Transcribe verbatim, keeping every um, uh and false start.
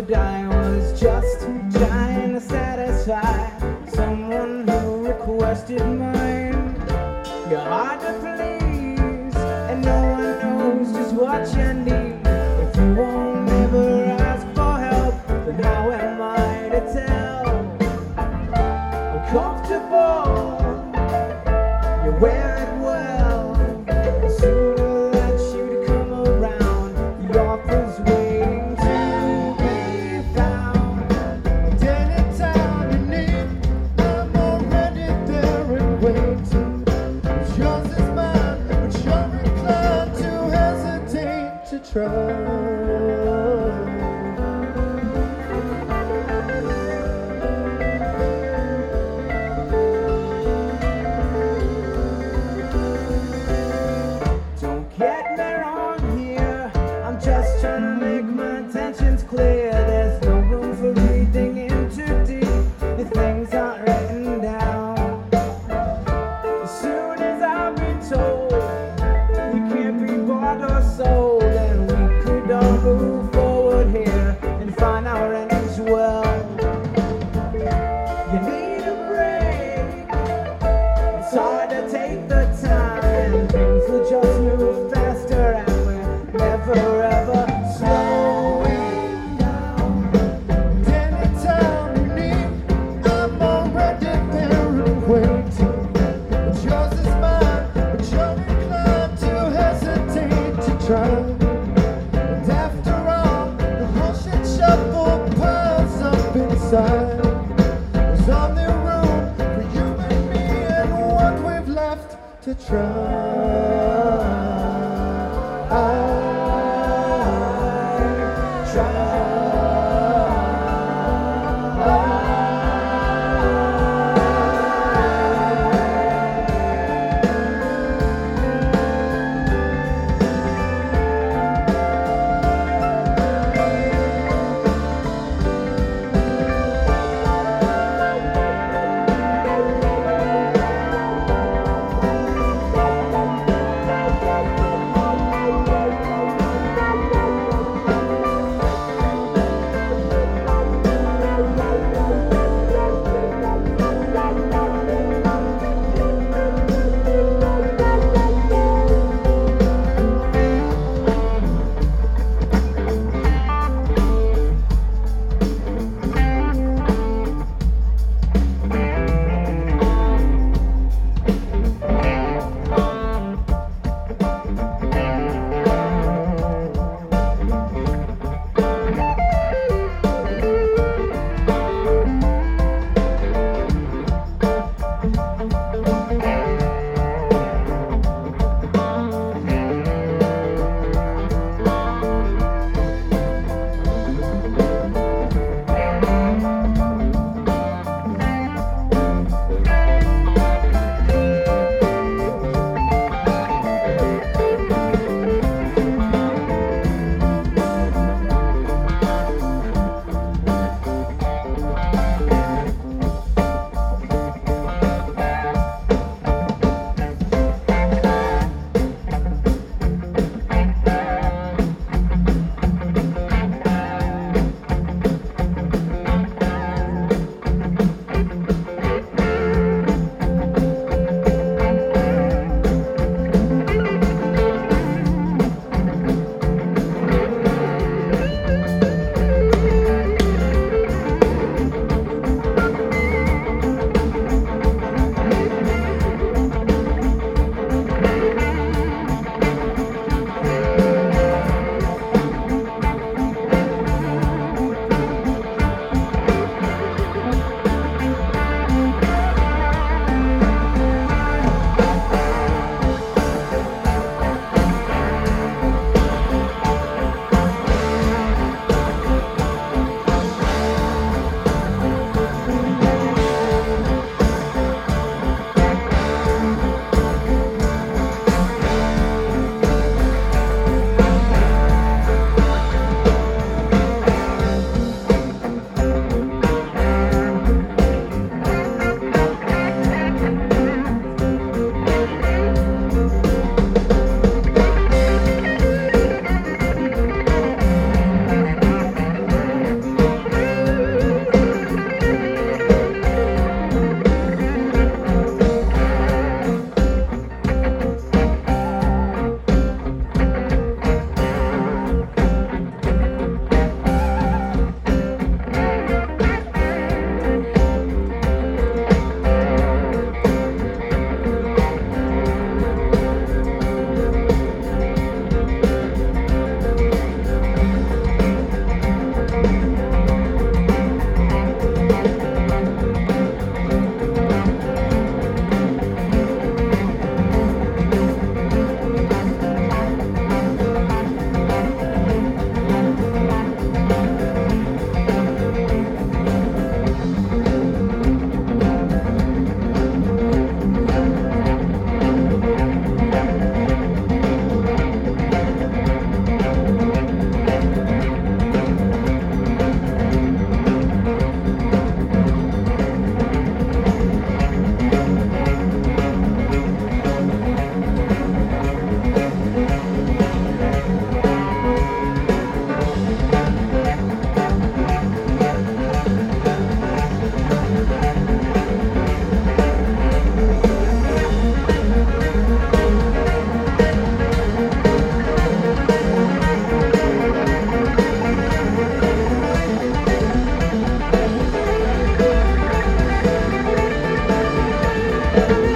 but I was just trying to satisfy someone who requested mine. You're hard to please, and no one knows just what you need. If you won't ever ask for help, then how am I to tell? I'm comfortable, you wear it well. Sooner that you to come around, the offer's waiting to be found. And anytime you need, I'm already there and waiting. What's yours is mine, but you're inclined to hesitate to try. Just trying to make my intentions clear. There's no room for reading in too deep if things aren't written down. As soon as I've been told we can't be bought or sold, and we could all move forward here and find our endings well. You need a break. It's hard to take the time, and things will just move faster, and we're never ever slowing down. And anytime you need, I'm already there and waiting. What's yours is mine, but you're inclined to hesitate to try. And after all, the bullshit shuffle piles up inside. There's only room for you and me and what we've left to try. I Thank you.